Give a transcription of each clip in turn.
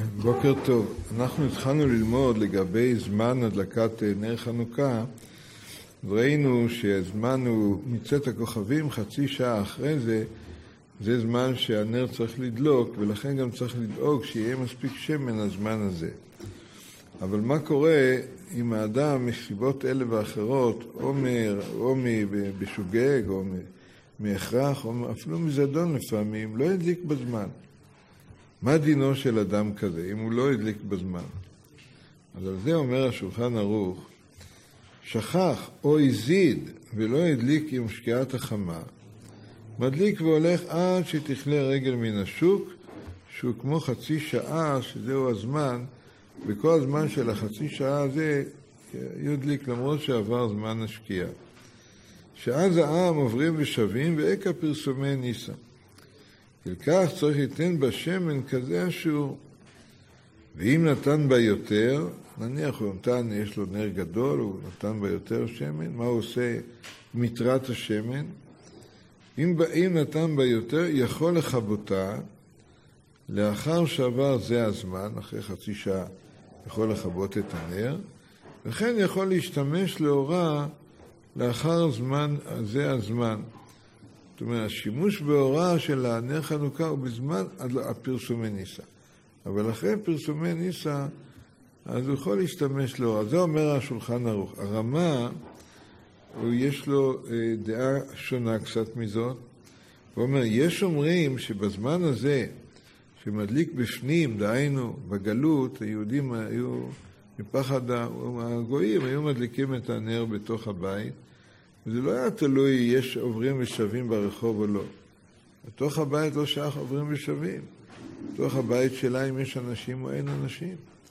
בוקר טוב. אנחנו התחלנו ללמוד לגבי זמן הדלקת נר חנוכה, וראינו שהזמן הוא מצאת הכוכבים, חצי שעה אחרי זה, זה זמן שהנר צריך לדלוק, ולכן גם צריך לדאוג שיהיה מספיק שמן הזמן הזה. אבל מה קורה אם האדם מסיבות אלה ואחרות, או בשוגג, או מהכרח, או אפילו מזדון לפעמים, לא ידליק בזמן? מה דינו של אדם כזה, אם הוא לא ידליק בזמן? אז על זה אומר השולחן ערוך, שכח או הזיד ולא ידליק עם שקיעת החמה, מדליק והולך עד שתכלה רגל מן השוק, שהוא כמו חצי שעה, שזהו הזמן, וכל הזמן של החצי שעה הזה ידליק למרות שעבר זמן השקיעה. שאז העם עוברים ושבים ואקה פרסומי ניסה. לכך צריך לתן בה שמן כזה השיעור. ואם נתן בה יותר, נניח הוא נתן, יש לו נר גדול, הוא נתן בה יותר שמן, מה הוא עושה מטרת השמן? אם נתן בה יותר, יכול לחבותה, לאחר שעבר זה הזמן, אחרי חצי שעה, יכול לחבות את הנר, וכן יכול להשתמש לאורה לאחר זמן, זה הזמן. זאת אומרת, השימוש בהוראה של הנר חנוכה הוא בזמן הפרסומי ניסה. אבל אחרי פרסומי ניסה, אז הוא יכול להשתמש להוראה. זה אומר השולחן ערוך. הרמה, יש לו דעה שונה קצת מזאת. הוא אומר, יש אומרים שבזמן הזה, שמדליק בפנים, דהיינו, בגלות, היהודים היו, מפחד הגויים, היו מדליקים את הנר בתוך הבית, וזה לא היה תלוי, יש עוברים ושבים ברחוב או לא. בתוך הבית לא שייך עוברים ושבים. בתוך הבית שלה אם יש אנשים או אין אנשים.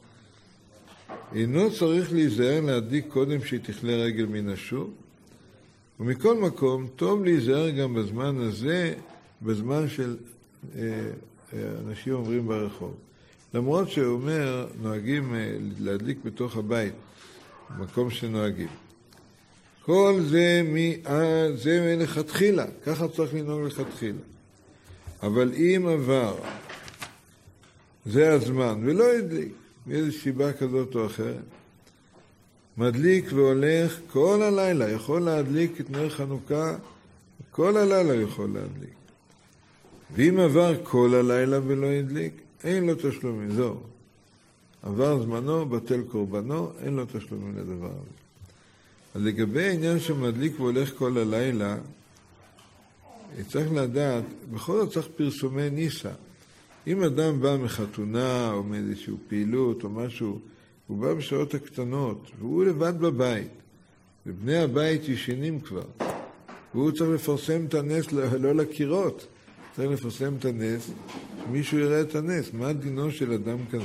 אינו צריך להיזהר להדליק קודם שתכלה רגל מן השוק, ומכל מקום טוב להיזהר גם בזמן הזה, בזמן של אנשים עוברים ברחוב. למרות שהוא אומר, נוהגים להדליק בתוך הבית, במקום שנוהגים. כל זה לכתחילה, ככה צריך לנהוג לכתחילה. אבל אם עבר, זה הזמן, ולא ידליק, מאיזו סיבה כזאת או אחרת, מדליק והולך כל הלילה, יכול להדליק את נר חנוכה, כל הלילה יכול להדליק. ואם עבר כל הלילה ולא ידליק, אין לו תשלומים, זהו. עבר זמנו, בטל קורבנו, אין לו תשלומים לדבר הזה. אז לגבי העניין שמדליק והולך כל הלילה, צריך לדעת, בכל זאת צריך פרסומי ניסה. אם אדם בא מחתונה או מאיזושהי פעילות או משהו, הוא בא בשעות הקטנות, והוא לבד בבית, ובני הבית ישנים כבר, והוא צריך לפרסם את הנס, לא לקירות, צריך לפרסם את הנס, שמישהו יראה את הנס. מה דינו של אדם כזה?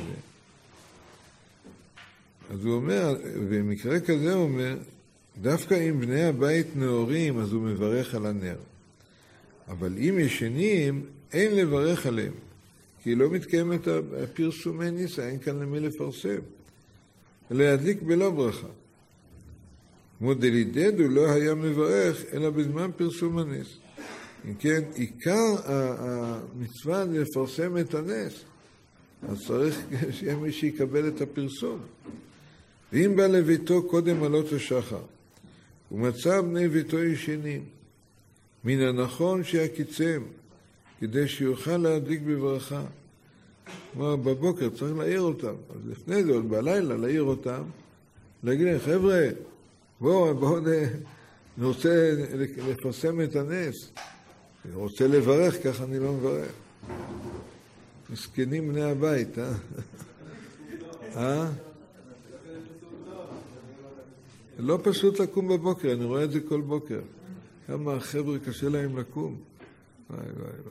אז הוא אומר, במקרה כזה הוא אומר, דווקא אם בני הבית נאורים, אז הוא מברך על הנר. אבל אם ישנים, אין לברך עליהם, כי לא מתקיים את הפרסומי ניסה, אין כאן למי לפרסם. אלא ידליק בלא ברכה. כמו דלידד הוא לא היה מברך, אלא בזמן פרסום הנס. אם כן, עיקר המצווה לפרסם את הנס, אז צריך שיהיה מי שיקבל את הפרסום. ואם בא לביתו קודם עלות השחר, ומצא בני ביתו ישנים, מן הנכון שיקיצם, כדי שיוכל להדליק בברכה. כלומר, בבוקר צריך להעיר אותם. אז לפני זה, עוד בלילה, להעיר אותם, להגיד להם, חבר'ה, בואו, אני רוצה לפרסם את הנס. אני רוצה לברך, ככה אני לא מברך. מסכנים בני הבית, לא פשוט לקום בבוקר, אני רואה את זה כל בוקר. כמה החבר'ה קשה להם לקום. וואי.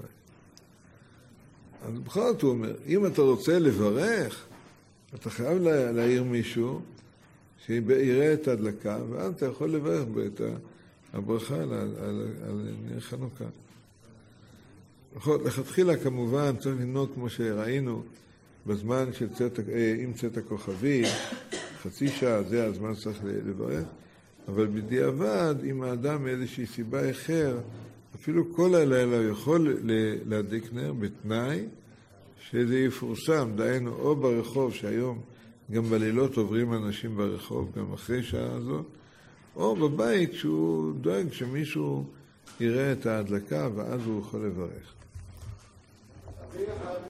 אז בכל זאת הוא אומר, אם אתה רוצה לברך, אתה חייב להעיר מישהו שיראה את ההדלקה, ואז אתה יכול לברך את הברכה על נר חנוכה. לכתחילה כמובן צריך לנהוג כמו שראינו בזמן של עם צאת הכוכבים, חצי שעה זה הזמן צריך לברך, אבל בדיעבד אם האדם מאיזושהי סיבה אחר, אפילו כל הלילה הוא יכול להדליק נר בתנאי שזה יפורסם, דהיינו או ברחוב, שהיום גם בלילות עוברים אנשים ברחוב, גם אחרי שעה הזאת, או בבית שהוא דואג שמישהו יראה את ההדלקה ואז הוא יכול לברך.